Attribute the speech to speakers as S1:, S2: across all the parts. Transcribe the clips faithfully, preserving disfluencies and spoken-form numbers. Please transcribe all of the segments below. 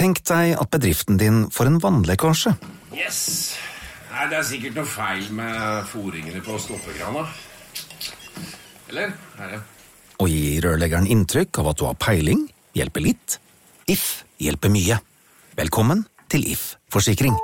S1: Tenk deg at bedriften din får en vannlekkasje.
S2: Yes! Nei, det er sikkert noe feil med foringene på stoppekrana. Eller? Er det?
S1: Og gi rørleggeren inntrykk av at du har peiling, hjelper litt. If hjelper mye. Velkommen til If Forsikring.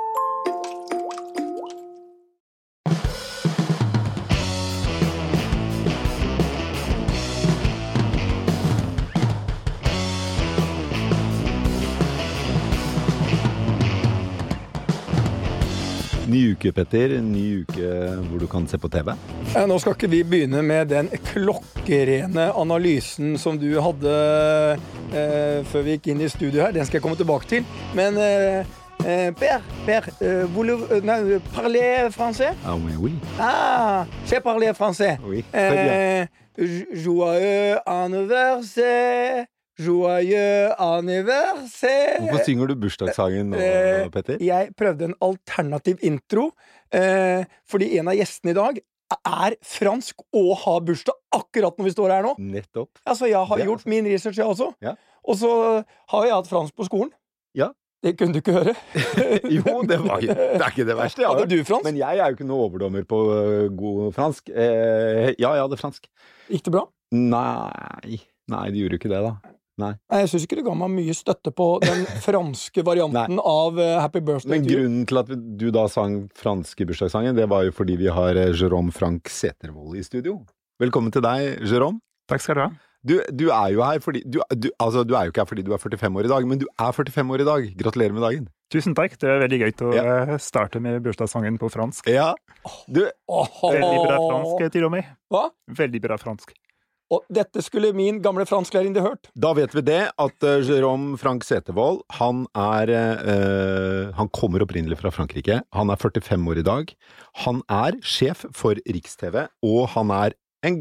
S3: Ny uke, Petter. Ny uke hvor du kan se på T V.
S4: Nå skal ikke vi begynne med den klokkerene analysen som du hadde eh, før vi gikk inn i studio her. Den skal jeg komme tilbake til. Men eh, eh, Per, Per, eh, voulez, non, parler français?
S3: Ah, oui, oui.
S4: Ah, je parle français.
S3: Oui, très bien.
S4: Eh, joyeux anniversaire. Joyeux anniversaire.
S3: Hvorfor synger du bursdagssangen nå,
S4: Eh,
S3: Petter?
S4: Jeg prøvde en alternativ intro, eh, fordi en av gjestene i dag er fransk og har bursdag akkurat når vi står her nå.
S3: Nettopp.
S4: Altså, jeg har
S3: Det er
S4: gjort
S3: altså-
S4: min research, jeg også.
S3: Ja.
S4: Og så har jeg hatt fransk på skolen.
S3: Ja.
S4: Det kunne du ikke høre.
S3: Jo, det, var, det er ikke det verste. Jeg har
S4: Hadde
S3: hørt.
S4: du fransk?
S3: Men jeg er jo ikke noe overdommer på uh, god fransk. Eh, ja, jeg hadde fransk.
S4: Gikk det bra?
S3: Nei, nei, det gjorde jo ikke det da. Nei.
S4: Nei, jeg synes ikke det ga meg mye støtte på den franske varianten av uh, Happy Birthday
S3: Men
S4: to you.
S3: grunnen til at du da sang franske bursdagssangen, det var jo fordi vi har eh, Jérôme Frank Sætervold i studio. Velkommen til deg, Jérôme.
S5: Takk skal du ha.
S3: Du, du er jo her fordi du, du, altså, du er jo ikke her fordi du er førtifem år i dag, men du er førtifem år i dag. Gratulerer med dagen.
S5: Tusen takk, det er veldig gøy å
S3: Ja.
S5: eh, starte med bursdagssangen på fransk.
S3: Ja. Du,
S4: Åh,
S5: Veldig bra fransk til og med.
S4: Hva?
S5: Veldig bra fransk.
S4: Og dette skulle min gamle fransklærerinde hørt.
S3: da vet vi det, at uh, Jérôme Frank Sætervold, han er uh, han kommer opprinnelig fra Frankrike. Han er førtifem år i dag. Han er sjef for Riks-T V, og han er en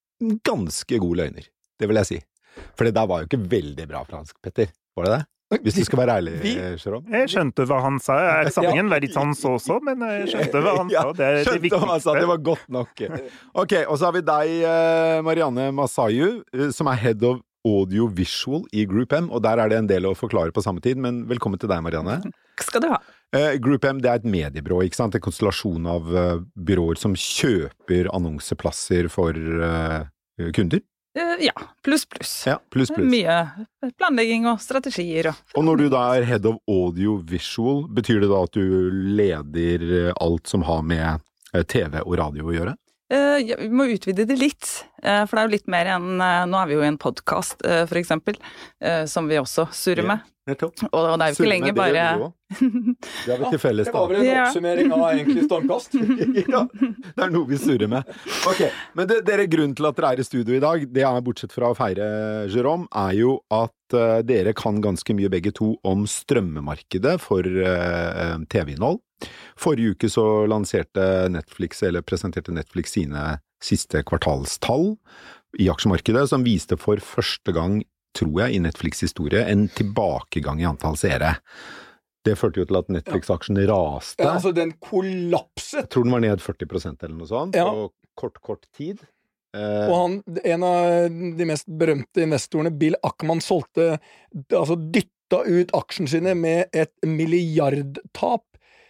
S3: ganske god løgner. Det vil jeg si. For det der var jo ikke veldig bra fransk, Petter. Var det det? Hvis du skal være ærlig,
S4: Vi-
S3: Jérôme.
S5: Jeg skjønte hva han sa. Sangen var litt sånn så-så, men jeg skjønte hva han sa. Det er det
S3: skjønte hva han sa, det
S5: viktigste.
S3: var godt nok. Ok, og så har vi deg, eh, Marianne Masayu, eh, som er Head of Audio Visual i Group M, og der er det en del å forklare på samme tid, men velkommen til deg, Marianne.
S6: Skal du ha.
S3: Eh, Group M, det er et mediebyrå, ikke sant? En konstellasjon av eh, byråer som kjøper annonseplasser for eh, kunder.
S6: Eh, ja, pluss pluss.
S3: Ja, pluss pluss.
S6: Mye planlegging og strategier og
S3: Og når du da er Head of Audio Visual, betyr det da at du leder eh, alt som har med eh, T V og radio å gjøre?
S6: Eh, ja, vi må utvide det litt, eh, for det er jo litt mer enn eh, nå er vi jo i en podcast, eh, for eksempel, eh, som vi også surrer med.
S3: Nettopp.
S6: Og, og det er jo ikke
S3: Surre
S6: lenger
S3: med det
S6: bare
S3: gjør du også. Det har vi til felles
S4: Det
S3: da.
S4: var vel en
S6: Ja.
S4: oppsummering av egentlig Stormkast.
S3: Ja, det er noe vi surrer med. Ok, men det, dere, grunnen til at dere er i studio i dag, det er bortsett fra å feire Jérôme, er jo at uh, dere kan ganske mye begge to om strømmemarkedet for uh, T V-innhold. Forrige uke så lanserte Netflix, eller presenterte Netflix sine siste kvartalstall i aksjemarkedet, som viste for første gang, tror jeg, i Netflix-historie, en tilbakegang i antall seere. Det førte jo til at Netflix-aksjen raste.
S4: Ja, altså, den kollapset.
S3: Jeg tror den var ned førti prosent eller noe sånt,
S4: Ja.
S3: på kort, kort tid. Eh,
S4: Og han, en av de mest berømte investorene, Bill Ackman, solgte, altså dytta ut aksjene sine med et milliardtap.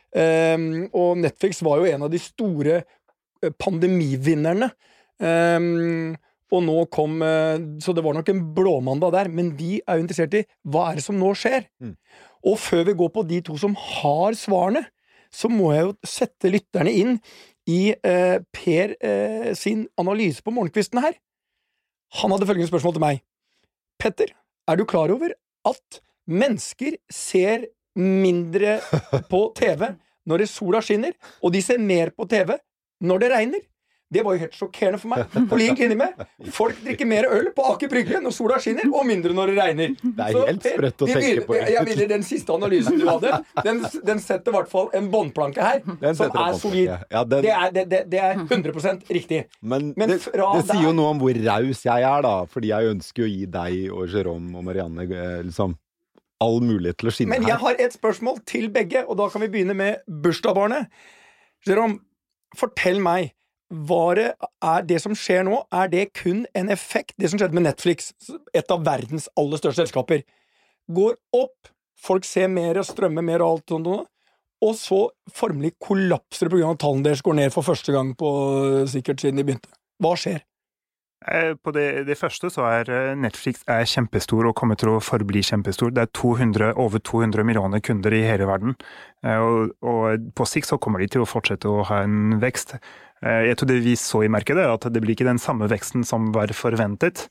S4: Um, og Netflix var jo en av de store eh, pandemivinnerne. Um, og nå kom, eh, så det var nok en blåmandag der, men vi er jo interessert i hva er det som nå skjer.
S3: Mm.
S4: Og før vi går på de to som har svarene, så må jeg jo sette lytterne inn i eh, Per eh, sin analyse på morgenkvisten her. Han hadde følgende spørsmål til meg. Petter, er du klar over at mennesker ser mindre på T V når det sola skinner, og de ser mer på T V når det regner? Det var jo helt sjokkerende for meg. På lik linje med folk drikker mer øl på Aker Brygge når sola skinner, og mindre når det regner.
S3: Det er
S4: Så,
S3: helt
S4: Per,
S3: sprøtt å
S4: vi
S3: tenke
S4: begynner-
S3: på.
S4: Jeg, jeg vil den siste analysen du hadde. Den, den setter i hvert fall en båndplanke her,
S3: Den
S4: som
S3: setter
S4: er
S3: en
S4: solid.
S3: båndplanke. Ja, den-
S4: Det er, det, det, det er hundre prosent riktig.
S3: Men,
S4: Men
S3: det,
S4: fra
S3: det sier jo
S4: der-
S3: noe om hvor raus jeg er da, fordi jeg ønsker å gi deg og Jérôme og Marianne eh, liksom all mulighet til å skinne
S4: Men
S3: her.
S4: jeg har et spørsmål til begge, og da kan vi begynne med bursdagsbarnet. Jérôme, fortell meg, var det, er det som skjer nå, er det kun en effekt, det som skjedde med Netflix, et av verdens aller største selskaper, går opp folk ser mer og strømmer mer og alt sånt, og så formelig kollapser det på grunn av at tallene deres går ned for første gang på sikkert siden de begynte. Hva skjer?
S5: På det, det første så er Netflix er kjempestor og kommer til å forbli kjempestor. Det er to hundre, over to hundre millioner kunder i hele verden, og, og på sikt så kommer de til å fortsette å ha en vekst. Jeg tror det vi så i markedet er at det blir ikke den samme veksten som var forventet,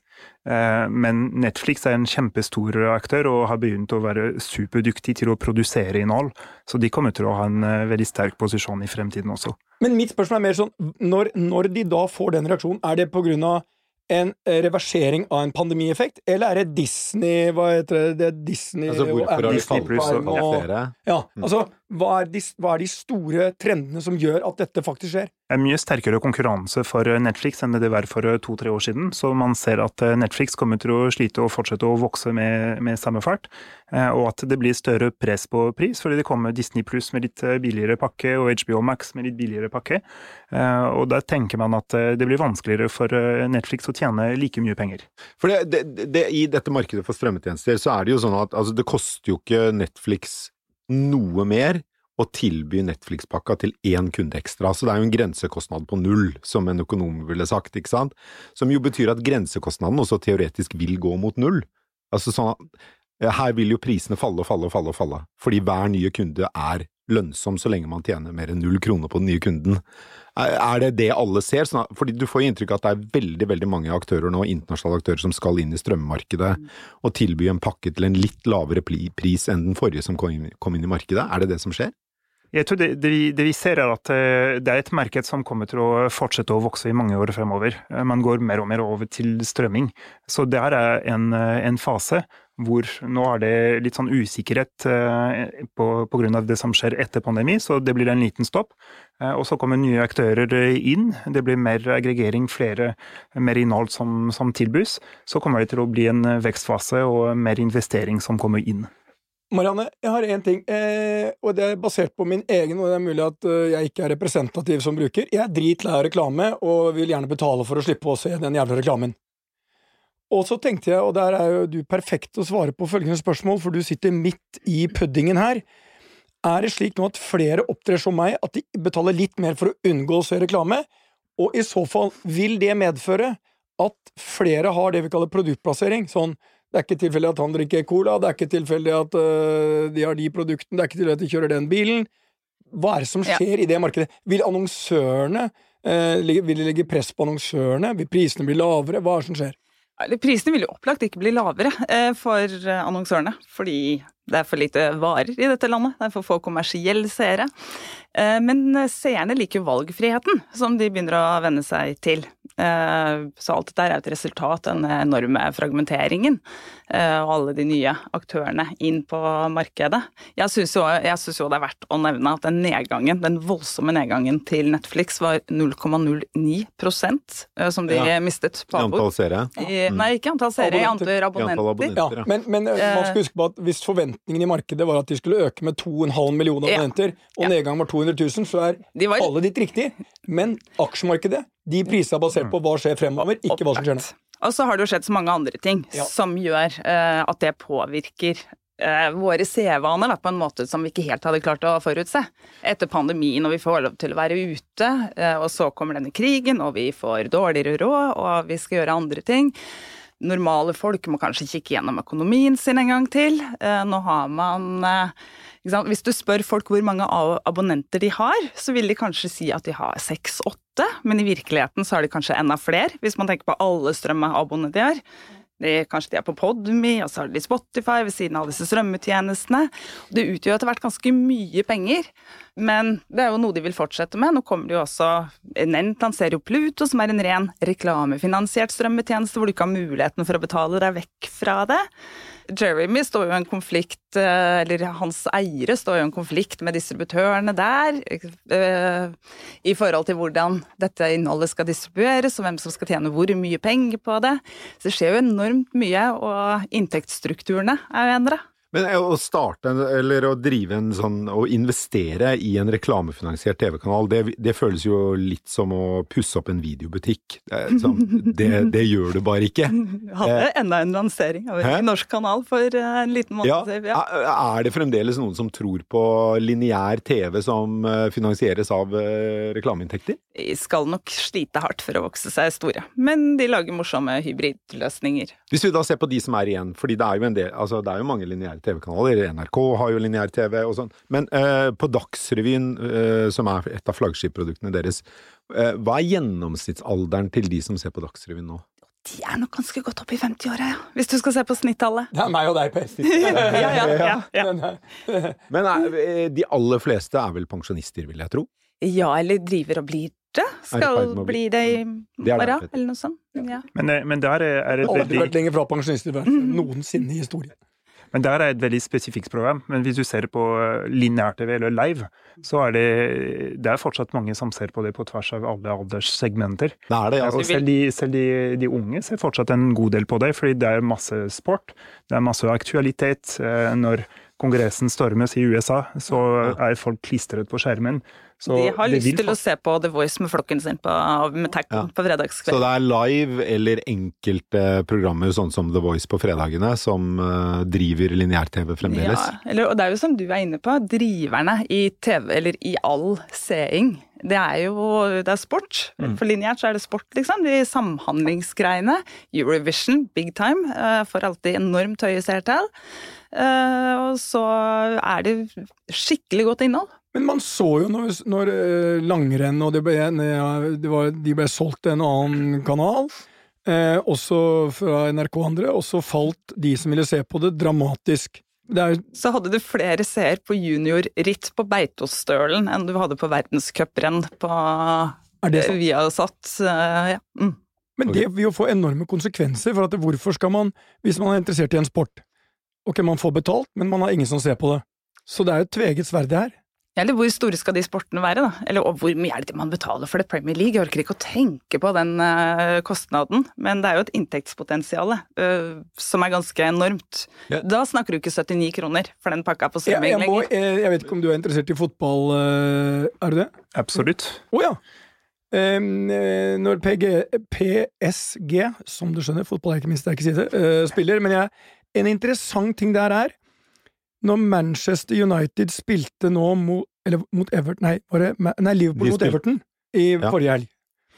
S5: men Netflix er en kjempestor aktør og har begynt å være superdyktig til å produsere innhold, så de kommer til å ha en veldig sterk posisjon i fremtiden også.
S4: Men mitt spørsmål er mer sånn, når, når de da får den reaksjonen, er det på grunn av en reversering av en pandemieffekt, eller er det Disney, hva heter det, det er Disney
S3: altså,
S4: og
S3: Amazon
S5: Disney Plus og
S3: og,
S4: ja, altså, hva er, de, hva er de store trendene som gjør at dette faktisk skjer?
S5: Det er mye sterkere konkurranse for Netflix enn det var for to-tre år siden, så man ser at Netflix kommer til å slite og fortsette å vokse med, med samme fart, og at det blir større press på pris, fordi det kommer Disney Plus med litt billigere pakke, og H B O Max med litt billigere pakke, og da tenker man at det blir vanskeligere for Netflix å tjene like mye penger.
S3: For det, det, det, i dette markedet for strømmetjenester så er det jo sånn at altså, det koster jo ikke Netflix noe mer å tilby Netflix-pakka til én kunde ekstra. Så det er jo en grensekostnad på null, som en økonom ville sagt, ikke sant? Som jo betyr at grensekostnaden også teoretisk vil gå mot null. Altså sånn at her vil jo prisene falle og falle og falle og falle, fordi hver nye kunde er lønnsom så lenge man tjener mer enn null kroner på den nye kunden. Er det det alle ser? Sånn at, fordi du får inntrykk av at det er veldig, veldig mange aktører nå, internasjonale aktører, som skal inn i strømmarkedet og tilby en pakke til en litt lavere pris enn den forrige som kom inn, kom inn i markedet. Er det det som skjer?
S5: Jeg tror det, det, vi, det vi ser er at det er et marked som kommer til å fortsette å vokse i mange år fremover. Man går mer og mer over til strømming. Så det her er en, en fase hvor nå er det litt sånn usikkerhet på, på grunn av det som skjer etter pandemi, så det blir en liten stopp. Og så kommer nye aktører inn, det blir mer aggregering, flere, mer innhold som, som tilbys. Så kommer det til å bli en vekstfase og mer investering som kommer inn.
S4: Marianne, jeg har en ting, eh, og det er basert på min egen, og det er mulig at uh, jeg ikke er representativ som bruker. Jeg er dritlei av reklame, og vil gjerne betale for å slippe å se den jævla reklamen. Og så tenkte jeg, og der er jo du perfekt å svare på følgende spørsmål, for du sitter midt i puddingen her. Er det slik nå at flere opptrer som meg, at de betaler litt mer for å unngå å se reklame? Og i så fall, vil det medføre at flere har det vi kaller produktplassering, sånn, det er ikke tilfeldig at han drikker cola, det er ikke tilfeldig at uh, de har de produktene, det er ikke tilfeldig at de kjører den bilen. Hva er det som skjer ja. i det markedet? Vil annonsørene, uh, ligge, vil de legge press på annonsørene? Vil prisene bli lavere? Hva er det som skjer?
S6: Prisene vil jo opplagt ikke bli lavere uh, for annonsørene, fordi det er for lite varer i dette landet, det er for få kommersielle seere. Uh, men seerne liker valgfriheten, som de begynner å venne seg til. Så alt dette er et resultat av den enorme fragmenteringen og alle de nye aktørene inn på markedet. Jeg synes jo, jeg synes jo det er verdt å nevne at den nedgangen, den voldsomme nedgangen til Netflix var null komma null ni prosent som de ja. mistet på
S3: antall seere?
S6: Mm. Nei, ikke antall seere, i antall abonnenter.
S3: abonnenter
S4: ja, men, men man skal huske på at hvis forventningen i markedet var at de skulle øke med to komma fem millioner abonnenter, ja. og ja. nedgang var to hundre tusen, så er de var... alle ditt riktig. Men aksjemarkedet, de priser er basert på hva skjer fremover, ikke hva som skjer nå.
S6: Og så har det jo skjedd så mange andre ting ja. som gjør uh, at det påvirker uh, våre sevaner på en måte som vi ikke helt hadde klart å forutse. Etter pandemien, og vi får lov til å være ute, uh, og så kommer denne krigen, og vi får dårligere råd, og vi skal gjøre andre ting. Normale folk må kanskje kikke gjennom økonomien sin en gang til. Uh, nå har man... Uh, Hvis du spør folk hvor mange abonnenter de har, så vil de kanskje si at de har seks åtte, men i virkeligheten så har de kanskje enda flere, hvis man tenker på alle strømmeabonnenter de har. De, kanskje de er på Podme, og så har de Spotify ved siden av disse strømmetjenestene. Det utgjør etter hvert ganske mye penger, men det er jo noe de vil fortsette med. Nå kommer det jo også, Nent lanserer jo Pluto, som er en ren reklamefinansiert strømmetjeneste, hvor du ikke har muligheten for å betale deg vekk fra det. Jeremy står jo i en konflikt, eller hans eiere står jo i en konflikt med distributørene der, i forhold til hvordan dette innholdet skal distribueres, og hvem som skal tjene hvor mye penger på det. Så det skjer jo enormt mye, og inntektsstrukturene er jo endret.
S3: Men å starte, eller å drive en sånn, å investere i en reklamefinansiert T V-kanal, det, det føles jo litt som å pusse opp en videobutikk. Det, sånn, det, det gjør du bare ikke.
S6: Vi hadde enda en lansering av en norsk kanal for en liten måned
S3: ja,
S6: siden. Ja.
S3: Er det fremdeles noen som tror på lineær T V som finansieres av reklameinntekter?
S6: De skal nok slite hardt for å vokse seg store, men de lager morsomme hybridløsninger.
S3: Hvis vi da ser på de som er igjen, fordi det er jo en del, altså det er jo mange lineære T V-kanaler, N R K har jo lineær T V og sånn, men eh, på Dagsrevyen, eh, som er et av flaggskipproduktene deres, eh, hva er gjennomsnittsalderen til de som ser på Dagsrevyen nå?
S6: De er nok ganske godt opp i femti-åra, ja. Hvis du skal se på snittallet.
S4: Det er meg og deg på ett.
S6: ja, ja, ja, ja.
S3: Men er, de aller fleste er vel pensjonister, vil jeg tro?
S6: Ja, eller driver og blir det. Skal bli det i morgen, eller noe sånt. Ja.
S5: Men, men der er, er et
S4: Aldri
S5: veldig...
S4: vært lenger fra pensjonister noensinne i historien.
S5: Men der er et veldig spesifikt program. Men hvis du ser på lineær T V eller live, så er det, det er fortsatt mange som ser på det på tvers av alle alderssegmenter.
S3: Det er det, altså.
S5: Og selv, de, selv de, de unge ser fortsatt en god del på det, fordi det er masse sport, det er masse aktualitet. Når kongressen stormes i U S A, så er folk klistret på skjermen. Så
S6: de har lyst til
S5: få...
S6: å se på The Voice med flokken sin på, med tacken ja. På fredagskveld.
S3: Så det er live eller enkelte programmer sånn som The Voice på fredagene som uh, driver lineær-T V fremdeles?
S6: Ja, eller, og det er jo som du er inne på, driverne i T V, eller i all seing. Det er jo det er sport. Mm. For lineært så er det sport, liksom. De samhandlingsgreiene. Eurovision, big time. Uh, får alltid enormt høye seertall. Uh, og så er det skikkelig godt innhold.
S4: Men man så jo når, når uh, langrenn og det ble, det var, de ble solgt til en annen kanal, uh, også fra N R K andre, og så falt de som ville se på det dramatisk. Det er...
S6: Så hadde du flere seer på juniorritt på Beitostølen enn du hadde på verdenscuprenn på Viasat. Uh, ja. mm.
S4: Men det vil jo få enorme konsekvenser, for at det, hvorfor skal man, hvis man er interessert i en sport, ok, man får betalt, men man har ingen som ser på det. Så det er jo tveget sverd det her.
S6: Eller hvor store skal de sportene være, da? Eller og hvor mye er det man betaler for det Premier League? Jeg orker ikke å tenke på den uh, kostnaden, men det er jo et inntektspotensial uh, som er ganske enormt. Ja. Da snakker du ikke syttini kroner for den pakka på strømming
S4: jeg, jeg, må, jeg, jeg vet ikke om du er interessert i fotball, uh, er du det?
S5: Absolutt.
S4: Å oh, ja. Um, når P G, P S G, som du skjønner, fotball er ikke min sterke side, uh, spiller, men jeg, en interessant ting der er, når Manchester United spilte nå mot, eller mot Everton, nei, var det, nei Liverpool mot Everton i ja. Forrige helg,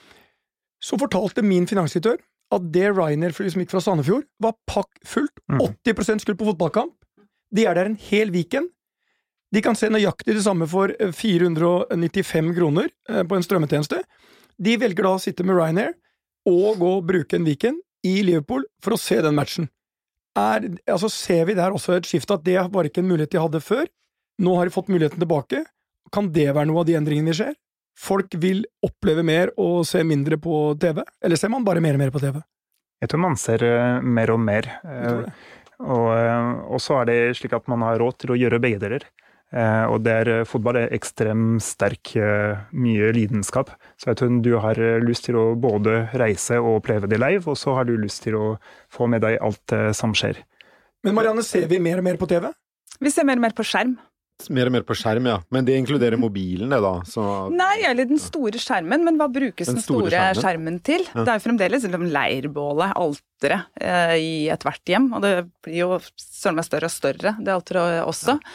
S4: så fortalte min finansdirektør at det Ryanair som gikk fra Sandefjord var pakkfullt, åtti prosent skulle på fotballkamp, de er der en hel weekend, de kan se nøyaktig det samme for fire hundre nittifem kroner på en strømmetjeneste, de velger da å sitte med Ryanair og gå og bruke en weekend i Liverpool for å se den matchen. Er, altså ser vi der også et skift at det var ikke en mulighet de hadde før, nå har de fått muligheten tilbake, kan det være noe av de endringene vi ser? Folk vil oppleve mer og se mindre på T V, eller ser man bare mer og mer på T V?
S5: Jeg tror man ser uh, mer og mer, uh, og, uh, og så er det slik at man har råd til å gjøre begge deler. Uh, og der uh, fotball er ekstremt sterk, uh, mye lidenskap. Så jeg tror du har uh, lyst til å både reise og oppleve det live, og så har du lyst til å få med deg alt uh, som skjer.
S4: Men Marianne, ser vi mer og mer på T V?
S6: Vi ser mer og mer på skjerm.
S3: Mer og mer på skjerm, ja. Men det inkluderer mobilen, det da? Så...
S6: Nei, eller den store skjermen, men hva brukes den, den store, store skjermen? skjermen til? Ja. Det er jo fremdeles liksom, leirbålet, alteret, uh, i et hvert hjem, og det blir jo større og større, det alteret også. Ja.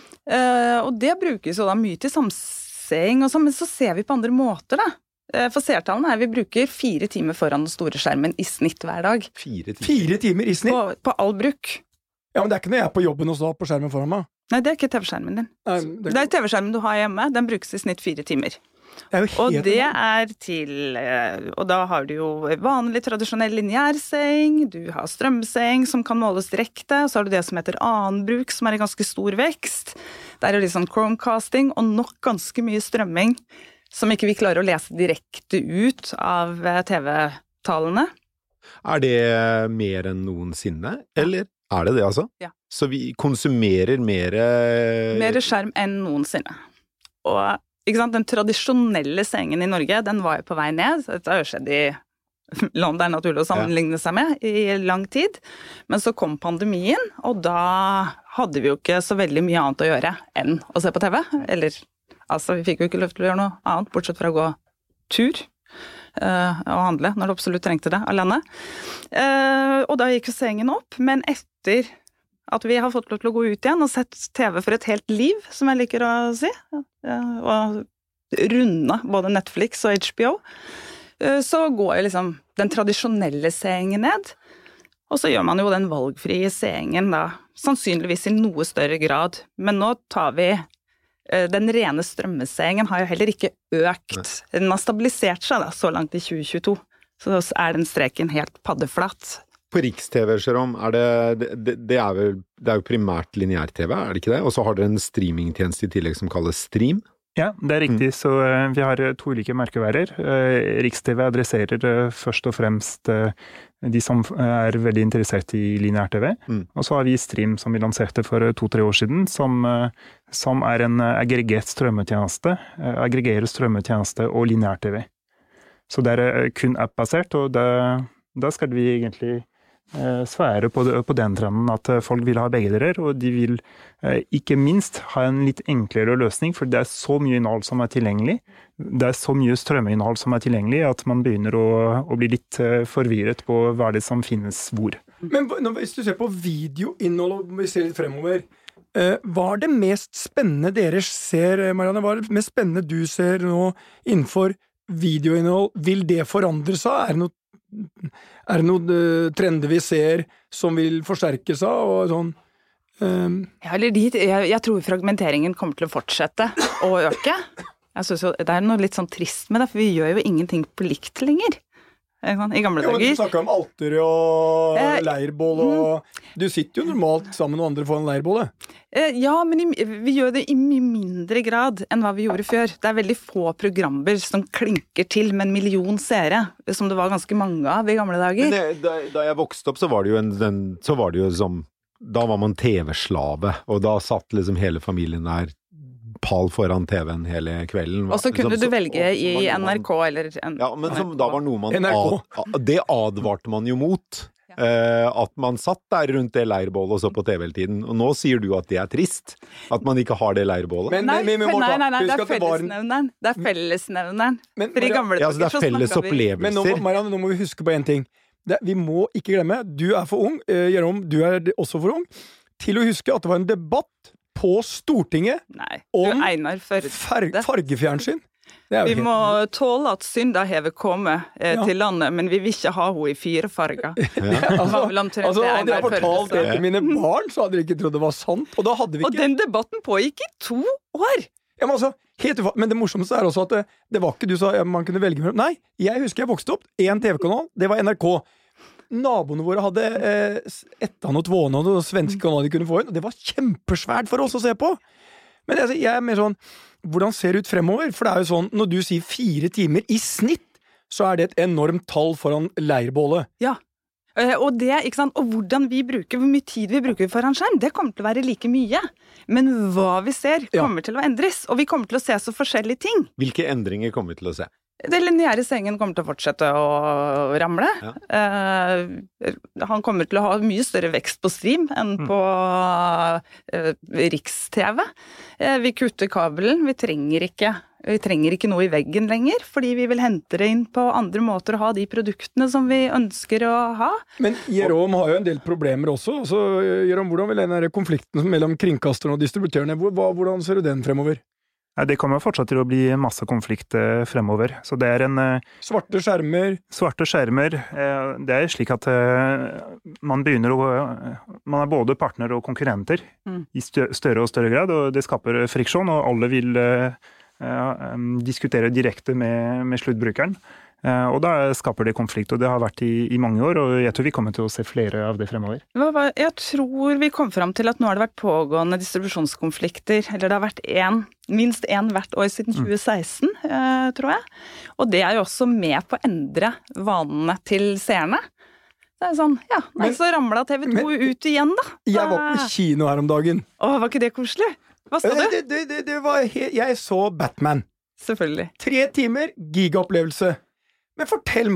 S6: Uh, og det brukes jo da mye til samseing og sånn, men så ser vi på andre måter da. Uh, for seertallene er vi bruker fire timer foran den store skjermen i snitt hver dag.
S3: Fire timer,
S4: fire timer i snitt?
S6: På, på all bruk.
S4: Ja, men det er ikke når jeg er på jobben og så på skjermen foran meg.
S6: Nei, det er ikke T V-skjermen din. Nei, det, er... det er T V-skjermen du har hjemme, den brukes i snitt fire timer.
S4: Det er jo helt
S6: og det er til, og da har du jo vanlig tradisjonell lineærseng, du har strømseng som kan måles direkte, og så har du det som heter annenbruk, som er en ganske stor vekst. Der er det liksom Chromecasting, og nok ganske mye strømming, som ikke vi klarer å lese direkte ut av T V-talene.
S3: Er det mer enn noensinne, eller er det det altså?
S6: Ja.
S3: Så vi konsumerer mer...
S6: Mer skjerm enn noensinne. Og ikke sant, den tradisjonelle sengen i Norge, den var jo på vei ned. Dette har jo skjedd i land det er naturlig å sammenligne seg med i lang tid. Men så kom pandemien, og da hadde vi jo ikke så veldig mye annet å gjøre enn å se på T V. Eller, altså, vi fikk jo ikke lov til å gjøre noe annet, bortsett fra å gå tur uh, og handle, når du absolutt trengte det, alene. Uh, og da gikk jo sengen opp, men etter at vi har fått lov til å gå ut igjen og sett T V for et helt liv, som jeg liker å si, og runde både Netflix og H B O, så går jo liksom den tradisjonelle seingen ned, og så gjør man jo den valgfrie seingen da, sannsynligvis i noe større grad. Men nå tar vi, den rene strømmeseingen har jo heller ikke økt, den har stabilisert seg da, så langt i tjue tjueto, så er den streken helt paddeflatt.
S3: På Riks-T V, Jérôme, er det, det, det, er vel, det er jo primært lineær-T V, er det ikke det? Og så har dere en streamingtjeneste i tillegg som kalles Stream?
S5: Ja, det er riktig. Mm. Så uh, vi har to ulike merkeværer. Uh, Riks-T V adresserer uh, først og fremst uh, de som er veldig interessert i lineær-T V. Mm. Og så har vi Stream, som vi lanserte for uh, to-tre år siden, som, uh, som er en uh, aggregert strømmetjeneste, uh, aggregerer strømmetjeneste og lineær-T V. Så det er uh, kun app-basert, og da, da skal vi egentlig svære på, på den trenden at folk vil ha begge deler, og de vil eh, ikke minst ha en litt enklere løsning, for det er så mye innhold som er tilgjengelig. Det er så mye strømmeinnhold som er tilgjengelig, at man begynner å, å bli litt eh, forvirret på hva det som finnes hvor.
S4: Men hvis du ser på videoinnhold, og vi ser litt fremover, eh, hva er det mest spennende dere ser, Marianne? Hva er det mest spennende du ser nå innenfor videoinnhold? Vil det forandre seg? Er det noe Er det noen uh, trender vi ser som vil forsterke seg, og sånn? Um...
S6: Ja, eller de, jeg, jeg tror fragmenteringen kommer til å fortsette å øke. Jeg synes jo, det er noe litt sånn trist med det, for vi gjør jo ingenting på likt lenger. I gamle
S4: jo,
S6: dager.
S4: Du snakker om alter og eh, leirbål, og du sitter jo normalt sammen med andre foran leirbålet.
S6: Eh, ja, men i, vi gjør det i mye mindre grad enn hva vi gjorde før. Det er veldig få programmer som klinker til med en million seere, som det var ganske mange av i gamle dager.
S3: Men det, da, da jeg vokste opp, så var det jo en, en så var det jo som, da var man T V-slave, og da satt liksom hele familien der pal foran T V-en hele kvelden.
S6: Og så kunne liksom, du velge så, i N R K eller en,
S3: ja, men som, da var noe man ad, det advarte man jo mot. Ja. Eh, at man satt der rundt det leirbålet og så på T V hele tiden. Og nå sier du at det er trist. At man ikke har det leirbålet.
S6: Men, nei, men, men, nei, nei, nei, det er fellesnevneren. Det er fellesnevneren. Men, For i gamle
S3: ja, altså, det er felles opplevelser.
S4: Men nå, Marianne, nå må vi huske på en ting. Det, vi må ikke glemme, du er for ung, eh, Jérôme, du er også for ung, til å huske at det var en debatt på Stortinget
S6: Nei,
S4: om
S6: far
S4: fargefjernsyn.
S6: Vi må tåle at synda hever kommet eh, ja. til landet, men vi vil ikke ha henne i fire farger. Ja.
S4: altså, altså, hadde jeg fortalt det til mine barn, så hadde de ikke trodd det var sant. Og, da hadde vi ikke...
S6: og den debatten pågikk i to år!
S4: Ja, men, altså, helt ufa... men det morsomste er også at det, det var ikke du sa ja, man kunne velge mellom. Nei, jeg husker jeg vokste opp, en T V-kanal, det var N R K. Naboene våre hadde eh, ettan og tvåne og svenske kanaler de kunne få inn, og det var kjempesvært for oss å se på. Men altså, jeg er mer sånn, hvordan ser det ut fremover? For det er jo sånn, når du sier fire timer i snitt, så er det et enormt tall foran leirbålet.
S6: Ja, og det, ikke sant, og hvordan vi bruker, hvor mye tid vi bruker foran skjerm, det kommer til å være like mye. Men hva vi ser kommer ja. til å endres, og vi kommer til å se så forskjellige ting.
S3: Hvilke endringer kommer vi til å se?
S6: Det lineære sengen kommer til å fortsette å ramle. Ja. Eh, han kommer til å ha mye større vekst på stream enn på eh, Riks-T V. Eh, vi kutter kabelen. Vi trenger, ikke, vi trenger ikke noe i veggen lenger, fordi vi vil hente det inn på andre måter og ha de produktene som vi ønsker å ha.
S4: Men Jérôme har jo en del problemer også. Så, Jérôme, hvordan vil den konflikten mellom kringkasterne og distributørene, hvordan ser du den fremover?
S5: Det kommer fortsatt til å bli masse konflikt fremover. Så det er en...
S4: Svarte skjermer.
S5: Svarte skjermer. Det er slik at man begynner å... Man er både partner og konkurrenter mm. i større og større grad, og det skaper friksjon, og alle vil uh, diskutere direkte med, med sluttbrukeren. Uh, og da skaper det konflikt, og det har vært i, i mange år, og jeg tror vi kommer til å se flere av det fremover.
S6: Jeg tror vi kom fram til at nå har det vært pågående distribusjonskonflikter, eller det har vært en, minst én hvert år siden tjue seksten, mm. uh, tror jeg. Og det er jo også med på å endre vanene til seerne. Det er sånn, ja, nei, men, så ramlet T V to men, ut igjen da.
S4: Jeg var på kino her om dagen.
S6: Åh, var ikke det koselig? Hva så du?
S4: Det, det, det, det var he- jeg så Batman.
S6: Selvfølgelig.
S4: Tre timer, gigaopplevelse. Men fortell meg,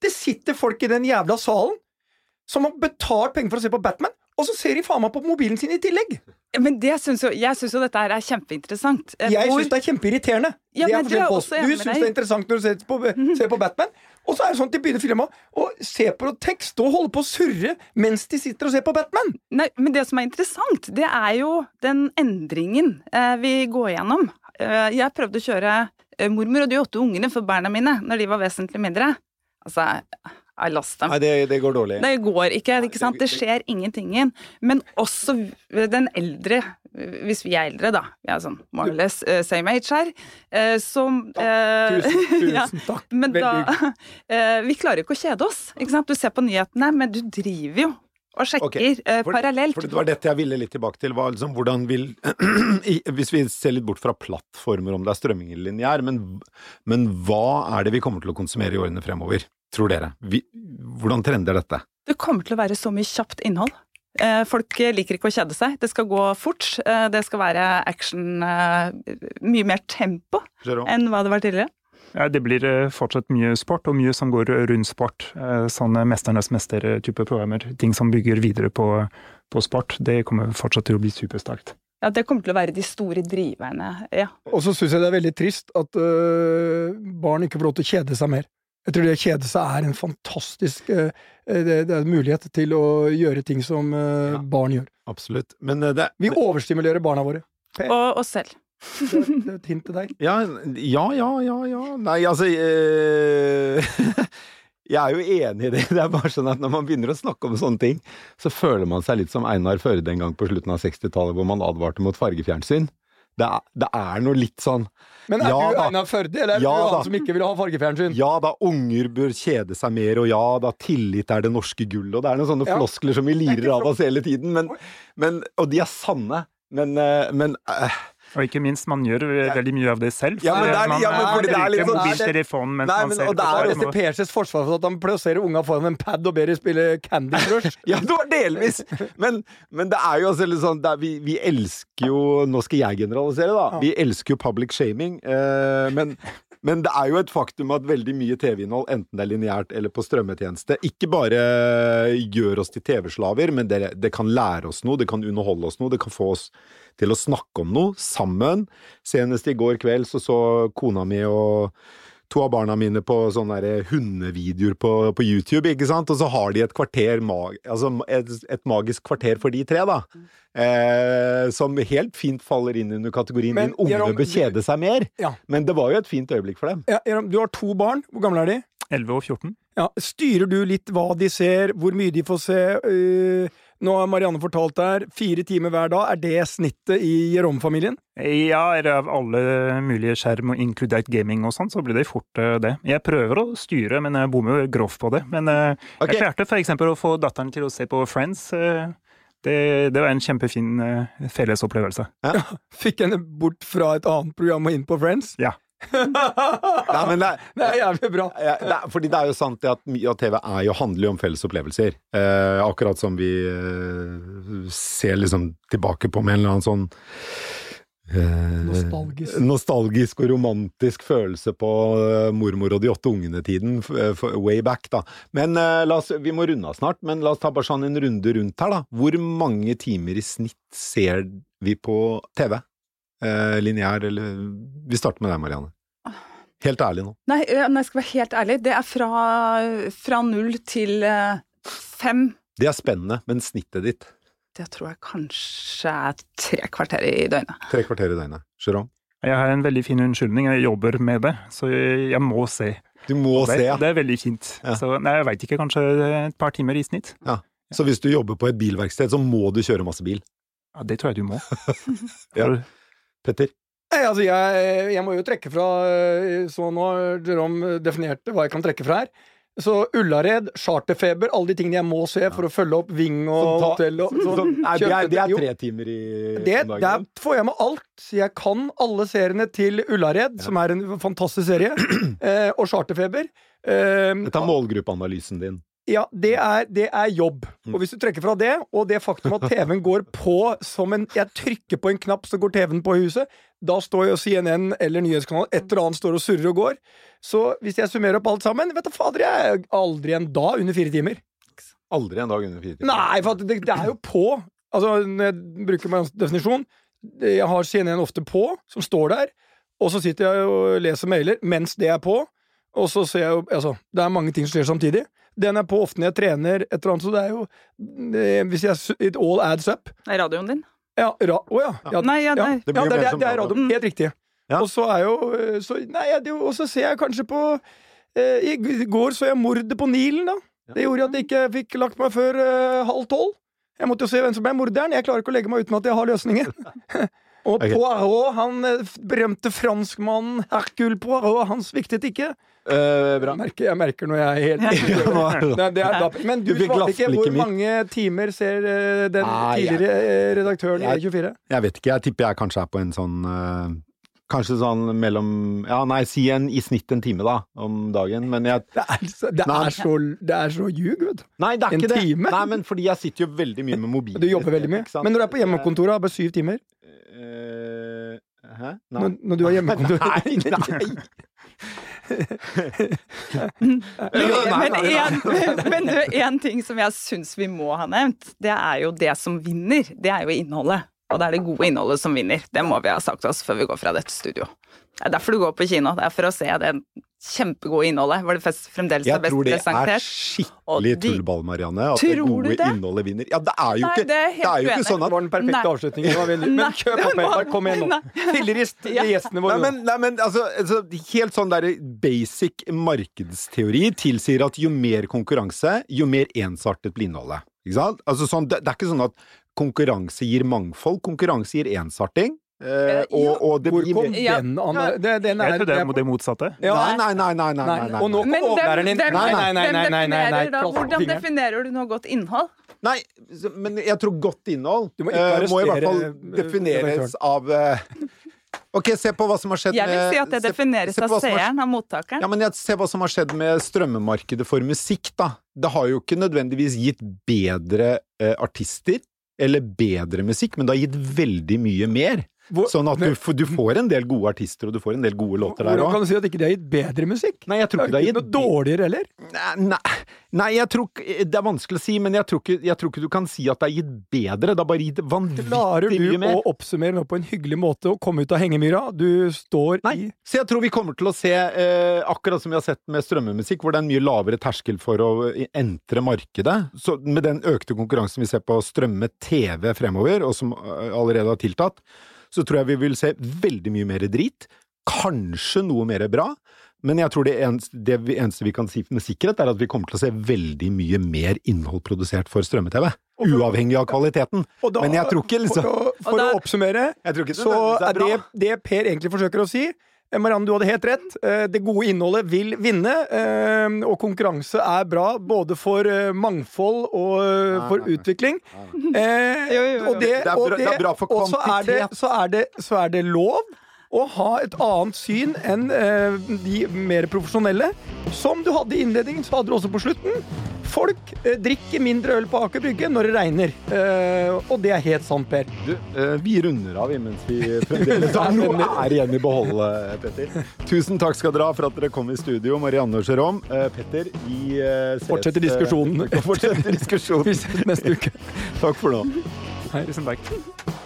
S4: Det sitter folk i den jævla salen som har betalt penger for å se på Batman, og så ser de faen meg på mobilen sin i tillegg.
S6: Men det synes jo, jeg synes jo dette her er kjempeinteressant.
S4: Jeg
S6: Hvor...
S4: synes det er kjempeirriterende.
S6: Ja,
S4: det er
S6: men det er
S4: forskjell på
S6: også
S4: oss. Du synes det er interessant når du ser på, ser på Batman, og så er det sånn at de begynner filmen og ser på tekst og holder på å surre mens de sitter og ser på Batman.
S6: Nei, men det som er interessant, det er jo den endringen eh, vi går gjennom. Eh, jeg prøvde å kjøre eh, mormor og de åtte ungene for barna mine når de var vesentlig mindre. Altså, I lost them.
S3: Nei, det, det går dårlig.
S6: Det går ikke, ikke sant? Det skjer ingenting. Men også den eldre, hvis vi er eldre da, vi er sånn more or less uh, same age her, uh, som... Uh,
S4: tusen, tusen
S6: ja,
S4: takk.
S6: men da, uh, vi klarer ikke å kjede oss, ikke sant? Du ser på nyhetene, men du driver jo og sjekker okay. uh,
S3: for,
S6: parallelt.
S3: For det var dette jeg ville litt tilbake til, var liksom, hvordan vil, hvis vi ser litt bort fra plattformer om det er strømming eller lineær, men, men hva er det vi kommer til å konsumere i årene fremover? Tror dere? Vi, hvordan trender dette?
S6: Det kommer til å være så mye kjapt innhold. Eh, folk liker ikke å kjede seg. Det skal gå fort. Eh, det skal være action, eh, mye mer tempo enn hva det var tidligere.
S5: Ja, det blir fortsatt mye sport, og mye som går rundt sport. Eh, sånne mesternes mester-type programmer. Ting som bygger videre på, på sport. Det kommer fortsatt til å bli superstarkt.
S6: Ja, det kommer til å være de store driverne, ja.
S4: Og så synes jeg det er veldig trist at øh, barn ikke får lov til å kjede seg mer. Jeg tror det å kjede seg er en fantastisk uh, det, det er mulighet til å gjøre ting som uh, ja, barn gjør.
S3: Absolutt. Men uh, det,
S4: vi overstimulerer barna våre.
S6: Og oss selv.
S4: Det, det er et hint til deg.
S3: Ja, ja, ja, ja. ja. Nei, altså uh, jeg er jo enig i det. Det er bare sånn at når man begynner å snakke om sånne ting, så føler man seg litt som Einar Førde en gang på slutten av sekstitallet, hvor man advarte mot fargefjernsyn. Det er, det er noe litt sånn.
S4: Men er
S3: ja,
S4: du Einar Førde, eller er
S3: ja,
S4: du han
S3: da.
S4: som ikke vil ha fargefjernsyn?
S3: Ja da, unger bør kjede seg mer, og ja da, tillit er det norske gullet, og det er noen sånne ja. floskler som vi lirer av oss hele tiden, men, men, og de er sanne, men, men uh,
S5: og ikke minst, man gjør veldig mye av det selv.
S3: Ja, men det er,
S5: man
S3: ja, men fordi det er litt sånn
S5: mobiltelefon mens
S3: nei,
S5: man
S3: men,
S5: ser
S3: og det er
S4: dette P Cs forsvar for at han plasserer unga foran en pad og ber de spille Candy Crush.
S3: Ja, det var delvis. Men, men det er jo altså litt sånn, er, vi, vi elsker jo, nå skal jeg generalisere da, vi elsker jo public shaming, eh, men, men det er jo et faktum at veldig mye T V-innhold, enten det er lineært eller på strømmetjeneste, ikke bare gjør oss til T V-slaver, men det, det kan lære oss noe, det kan underholde oss noe, det kan få oss til å snakke om noe sammen. Senest i går kveld så så kona mi og to av barna mine på sånne der hundevideoer på, på YouTube, ikke sant? Og så har de et kvarter, mag, altså et, et magisk kvarter for de tre da, eh, som helt fint faller inn under kategorien men, din unge bør kjede seg mer. Ja. Men det var jo et fint øyeblikk for dem.
S4: Ja, du har to barn, hvor gamle er de?
S5: elleve og fjorten. Ja,
S4: styrer du litt hva de ser, hvor mye de får se? Uh, nå har Marianne fortalt der, fire timer hver dag, er det snittet i Jerome-familien?
S5: Ja, er det av alle mulige skjerm og inkludert gaming og sånn, så blir det fort uh, det. Jeg prøver å styre, men jeg bommer jo grovt på det. Men uh, okay. Jeg klarte for eksempel å få datteren til å se på Friends. Uh, det, det var en kjempefin uh, fellesopplevelse.
S4: Ja. Fikk henne bort fra et annet program og inn på Friends?
S5: Ja.
S3: Nei, men det,
S4: det er jævlig bra.
S3: Ja, det er, fordi det er jo sant at mye av T V er jo, handler jo om felles opplevelser. Eh, akkurat som vi eh, ser liksom tilbake på med en eller annen sånn eh,
S4: nostalgisk.
S3: nostalgisk og romantisk følelse på uh, mormor og de åtte ungene-tiden, uh, way back da. Men uh, la oss, vi må runde av snart, men la oss ta bare sånn en runde rundt her da. Hvor mange timer i snitt ser vi på T V? Uh, lineær, eller vi starter med deg, Marianne. Helt ærlig nå.
S6: Nei, når jeg skal være helt ærlig, det er fra, fra null til uh, fem.
S3: Det er spennende, men snittet ditt?
S6: Det tror jeg kanskje er tre kvarter i døgnet.
S3: Tre kvarter i døgnet. Jérôme?
S5: Jeg har en veldig fin unnskyldning, jeg jobber med det, så jeg, jeg må se.
S3: Du må
S5: det,
S3: se, ja.
S5: Det er veldig fint. Ja. Så, nei, jeg vet ikke, kanskje et par timer i snitt.
S3: Ja. Så hvis du jobber på et bilverksted, så må du kjøre masse bil?
S5: Ja, det tror jeg du må.
S3: Ja. Petter?
S4: Nei, altså jeg, jeg må jo trekke fra, så nå har Jérôme definerte hva jeg kan trekke fra her. Så Ullared, Charterfeber, alle de tingene jeg må se for å følge opp Ving og ta, hotell og så,
S3: nei, det, er, det er tre timer i
S4: det, der får jeg med alt. Jeg kan alle seriene til Ullared, ja. Som er en fantastisk serie, eh, og Charterfeber.
S3: Eh, Dette er målgruppeanalysen din.
S4: Ja, det er, det er jobb. Og hvis du trekker fra det, og det faktum at T V-en går på som en Jeg trykker på en knapp, så går T V-en på i huset. Da står jo C N N eller nyhetskanal, et eller annet står og surrer og går. Så hvis jeg summerer opp alt sammen, vet du fader, jeg er aldri en dag under fire timer.
S3: Aldri en dag under fire timer.
S4: Nei, for det, det er jo på. Altså, når jeg bruker meg definisjon, jeg har C N N ofte på, som står der, og så sitter jeg og leser mailer mens det er på, og så ser jeg jo, altså, det er mange ting som skjer samtidig. Den er på ofte når jeg trener et eller annet, så det er jo det, hvis jeg, it all adds up.
S6: Det er radioen din?
S4: Ja, ra, å ja. ja.
S6: Nei, ja, nei.
S4: Ja, det, ja, det, det, det er radioen, helt riktig.
S3: Ja.
S4: Og så er jo, så, nei, det, og så ser jeg kanskje på, eh, i går så jeg mordet på Nilen da. Det gjorde at jeg ikke fikk lagt meg før eh, halv tolv. Jeg måtte jo se hvem som ble morderen, jeg klarer ikke å legge meg uten at jeg har løsningen. Og okay. Poirot, han berømte franskmannen Hercule Poirot, han sviktet ikke.
S3: Uh, bra.
S4: Jeg merker, jeg merker når jeg er helt Nei, det er, da, men du svarte ikke hvor mange timer ser uh, den Nei, tidligere jeg, redaktøren i E tjuefire?
S3: Jeg vet ikke, jeg tipper jeg kanskje er på en sånn uh, kanskje sånn mellom ja, nei, si en, i snitt en time da om dagen, men jeg
S4: Det er, så, det er, så, det er så ljug, vet du.
S3: Nei, det er
S4: en
S3: ikke
S4: time.
S3: det. Nei, men fordi jeg sitter jo veldig mye med mobilen.
S4: Du jobber veldig mye. Men når du er på hjemmekontoret, bare syv timer?
S3: Uh, hæ? Nei.
S4: Når, når du har hjemmekontor?
S3: Nei, nei.
S6: men, en, men du, en ting som jeg synes vi må ha nevnt, det er jo det som vinner. Det er jo innholdet. Og det er det gode innholdet som vinner. Det må vi ha sagt oss før vi går fra dette studio. Det er derfor du går på kino. Det er for å se det kjempegode innholdet, hvor det fremdeles er best presentert.
S3: Jeg tror det er skikkelig tullball, Marianne, at det gode det? innholdet vinner. Ja, det er jo
S6: Nei,
S3: ikke,
S6: det er,
S3: det er jo ikke sånn at...
S4: Det var den perfekte avslutningen. Men kjøp opp med, kom igjen nå. Fillerist til gjestene våre.
S3: Nei, men, nei, men altså, altså, helt sånn der basic markedsteori tilsier at jo mer konkurranse, jo mer ensartet blir innholdet. Ikke sant? Altså, sånn, det, det er ikke sånn at konkurranse gir mangfold, konkurranse gir ensarting. Uh, og, og det
S4: Hvor kom
S6: ja.
S4: den an? Det, den er,
S5: jeg tror det er det motsatte.
S4: Ja.
S3: Nei, nei, nei, nei, nei, nei.
S4: Og nå kom overlæreren din. Nei, nei, nei, nei, nei, nei, nei.
S6: Da, hvordan definerer du noe godt innhold?
S3: Nei, men jeg tror godt innhold
S4: Du må, ikke
S3: uh, må i hvert fall defineres av uh, Ok, se på hva som har skjedd med
S6: Jeg vil si at det defineres se, se av seeren, av mottakeren.
S3: Ja, men jeg, se hva som har skjedd med strømmemarkedet for musikk, da. Det har jo ikke nødvendigvis gitt bedre uh, artister eller bedre musikk, men det har gitt veldig mye mer. Hvor, sånn at du, du får en del gode artister, og du får en del gode låter der også.
S4: Hvordan kan du si at ikke det har gitt bedre musikk?
S3: Nei, jeg tror ikke det har gitt...
S4: Noe dårligere, eller?
S3: Nei, nei, jeg tror ikke... Det er vanskelig å si, men jeg tror, ikke, jeg tror ikke du kan si at det har gitt bedre. Det har bare gitt vanvittig mye mer.
S4: Klarer du å oppsummere nå på en hyggelig måte og komme ut av hengemyra? Du står
S3: nei, i... Nei, så jeg tror vi kommer til å se, eh, akkurat som vi har sett med strømmemusikk, hvor det er en mye lavere terskel for å entre markedet. Så med den økte konkurransen vi ser på strømme-T V fremover, og som allerede har tiltatt, så tror jeg vi vil se veldig mye mer drit, kanskje noe mer bra, men jeg tror det eneste, det eneste vi kan si med sikkerhet er at vi kommer til å se veldig mye mer innhold produsert for strømme-T V, uavhengig av kvaliteten. Da, men jeg tror ikke liksom...
S4: For, å, for da, å oppsummere, ikke så er det, det Per egentlig forsøker å si, Marianne, du hadde helt rett. Det gode innholdet vil vinne, og konkurranse er bra både for mangfold og for utvikling. Og det er bra for kvantitet. Så er det, så er det lov å ha et annet syn enn de mer profesjonelle. Som du hadde i innledningen, så hadde du også på slutten. Folk eh, drikker mindre øl på Aker Brygge når det regner. Eh, og det er helt sant, Per.
S3: Du, eh, vi runder av mens vi fremdeles har noe er igjen i behold, Petter. Tusen takk skal dere ha for at dere kom i studio, Marianne og Jérôme. Eh, Petter, vi eh, ses...
S4: Fortsetter diskusjonen.
S3: Fortsetter diskusjonen.
S4: Vi ses neste uke.
S3: Takk for nå.
S5: Hei. Tusen takk.